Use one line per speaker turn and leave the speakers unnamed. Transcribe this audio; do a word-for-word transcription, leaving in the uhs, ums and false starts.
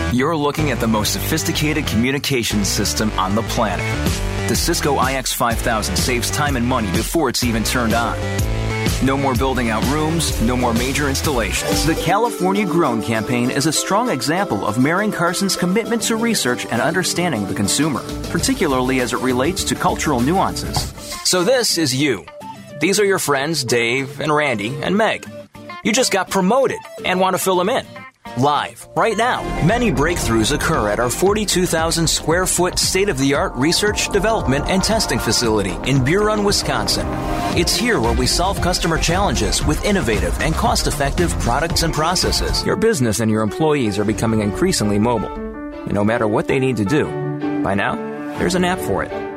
You're looking at the most sophisticated communications system on the planet. The Cisco I X five thousand saves time and money before it's even turned on. No more building out rooms, no more major installations. The California Grown campaign is a strong example of Marion Carson's commitment to research and understanding the consumer, particularly as it relates to cultural nuances. So this is you. These are your friends Dave and Randy and Meg. You just got promoted and want to fill them in. Live, right now, many breakthroughs occur at our forty-two thousand square foot state-of-the-art research, development, and testing facility in Buron, Wisconsin. It's here where we solve customer challenges with innovative and cost-effective products and processes. Your business and your employees are becoming increasingly mobile. And no matter what they need to do, by now, there's an app for it.